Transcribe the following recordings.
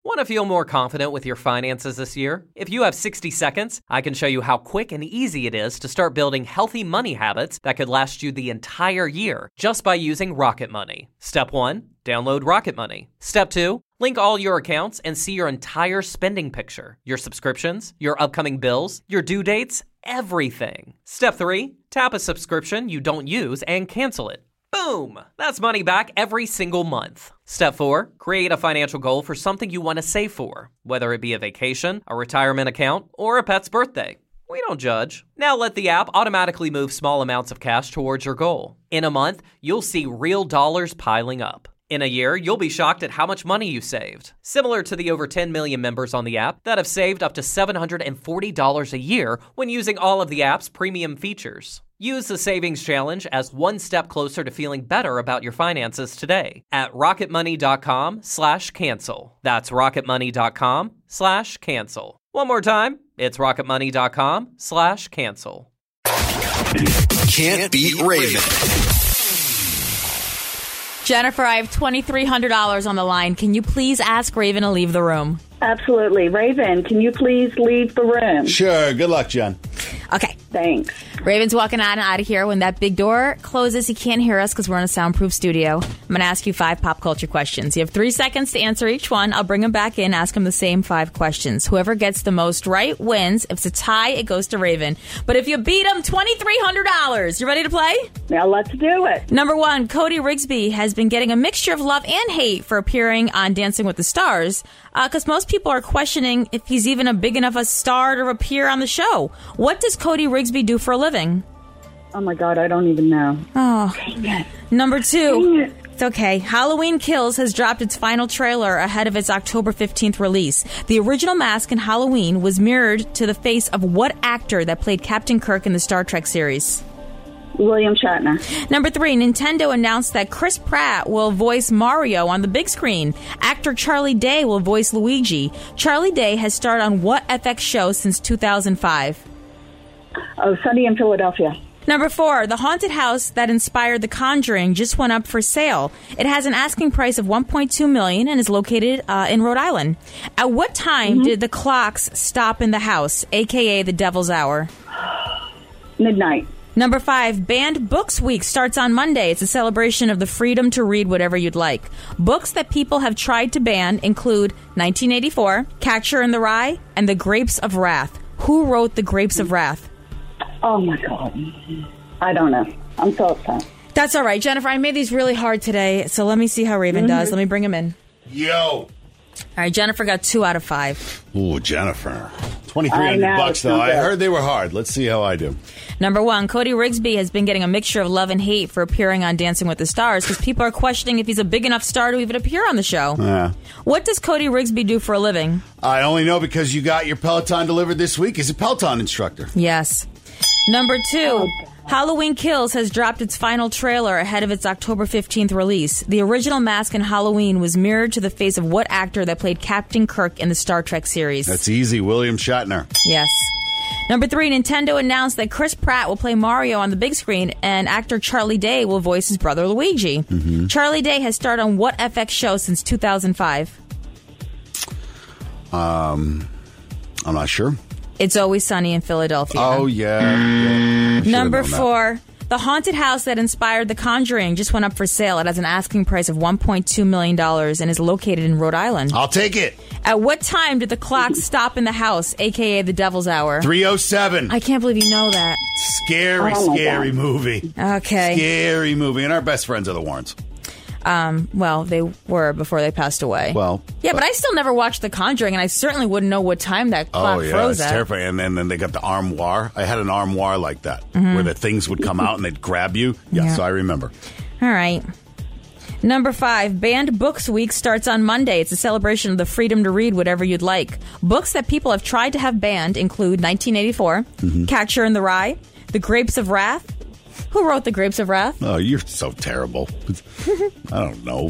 Want to feel more confident with your finances this year? If you have 60 seconds, I can show you how quick and easy it is to start building healthy money habits that could last you the entire year just by using Rocket Money. Step 1, download Rocket Money. Step 2, link all your accounts and see your entire spending picture, your subscriptions, your upcoming bills, your due dates, everything. Step 3, tap a subscription you don't use and cancel it. Boom! That's money back every single month. Step 4, create a financial goal for something you want to save for, whether it be a vacation, a retirement account, or a pet's birthday. We don't judge. Now let the app automatically move small amounts of cash towards your goal. In a month, you'll see real dollars piling up. In a year, you'll be shocked at how much money you saved. Similar to the over 10 million members on the app that have saved up to $740 a year when using all of the app's premium features. Use the Savings Challenge as one step closer to feeling better about your finances today at rocketmoney.com/cancel. That's rocketmoney.com/cancel. One more time, it's rocketmoney.com/cancel. Can't beat Raven. Jennifer, I have $2,300 on the line. Can you please ask Raven to leave the room? Absolutely. Raven, can you please leave the room? Sure. Good luck, Jen. Okay. Thanks. Raven's walking out of here. When that big door closes, he can't hear us because we're in a soundproof studio. I'm going to ask you 5 pop culture questions. You have 3 seconds to answer each one. I'll bring him back in, ask him the same 5 questions. Whoever gets the most right wins. If it's a tie, it goes to Raven. But if you beat him, $2,300. You ready to play? Now let's do it. Number 1, Cody Rigsby has been getting a mixture of love and hate for appearing on Dancing with the Stars because most people are questioning if he's even a big enough a star to appear on the show. What does Cody Rigsby do for a living? Oh, my God, I don't even know. Oh. Dang it. Number 2. Dang it. It's okay. Halloween Kills has dropped its final trailer ahead of its October 15th release. The original mask in Halloween was mirrored to the face of what actor that played Captain Kirk in the Star Trek series? William Shatner. Number 3, Nintendo announced that Chris Pratt will voice Mario on the big screen. Actor Charlie Day will voice Luigi. Charlie Day has starred on what FX show since 2005? Oh, Sunny in Philadelphia. Number 4, the haunted house that inspired The Conjuring just went up for sale. It has an asking price of $1.2 million and is located in Rhode Island. At what time did the clocks stop in the house, a.k.a. the Devil's Hour? Midnight. Number 5, Banned Books Week starts on Monday. It's a celebration of the freedom to read whatever you'd like. Books that people have tried to ban include 1984, Catcher in the Rye, and The Grapes of Wrath. Who wrote The Grapes of Wrath? Oh, my God. I don't know. I'm so upset. That's all right, Jennifer. I made these really hard today, so let me see how Raven does. Let me bring him in. Yo. All right, Jennifer got 2 out of 5. Ooh, Jennifer. $2,300 though. I heard they were hard. Let's see how I do. Number 1, Cody Rigsby has been getting a mixture of love and hate for appearing on Dancing with the Stars because people are questioning if he's a big enough star to even appear on the show. Yeah. What does Cody Rigsby do for a living? I only know because you got your Peloton delivered this week. He's a Peloton instructor. Yes. Number 2, Halloween Kills has dropped its final trailer ahead of its October 15th release. The original mask in Halloween was mirrored to the face of what actor that played Captain Kirk in the Star Trek series? That's easy. William Shatner. Yes. Number 3, Nintendo announced that Chris Pratt will play Mario on the big screen and actor Charlie Day will voice his brother Luigi. Charlie Day has starred on what FX show since 2005? I'm not sure. It's Always Sunny in Philadelphia. Oh, yeah. Number 4, the haunted house that inspired The Conjuring just went up for sale. It has an asking price of $1.2 million and is located in Rhode Island. I'll take it. At what time did the clock stop in the house, a.k.a. the Devil's Hour? 3:07. I can't believe you know that. Scary movie. Okay. Scary movie. And our best friends are the Warrens. Well, they were before they passed away. Well, yeah, but I still never watched The Conjuring, and I certainly wouldn't know what time that clock froze it's at. terrifying. And then they got the armoire. I had an armoire like that, where the things would come out and they'd grab you. Yeah, so I remember. All right. Number 5, Banned Books Week starts on Monday. It's a celebration of the freedom to read whatever you'd like. Books that people have tried to have banned include 1984, Catcher in the Rye, The Grapes of Wrath. Who wrote The Grapes of Wrath? Oh, you're so terrible. I don't know.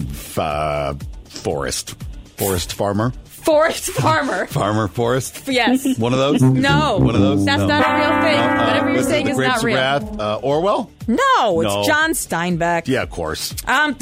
Forest Farmer? Forest Farmer. Farmer Forest? Yes. One of those? No. One of those? That's not a real thing. Whatever you're saying is not real. Orwell? No, it's No. John Steinbeck. Yeah, of course. I'm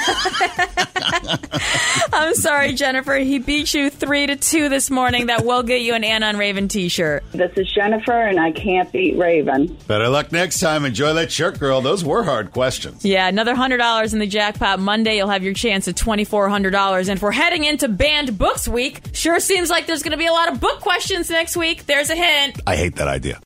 sorry, Jennifer. He beat you 3-2 this morning. That will get you an Anna and Raven t-shirt. This is Jennifer, and I can't beat Raven. Better luck next time. Enjoy that shirt, girl. Those were hard questions. Yeah, another $100 in the jackpot. Monday, you'll have your chance at $2,400. And if we're heading into Banned Books Week, sure seems like there's going to be a lot of book questions next week. There's a hint. I hate that idea.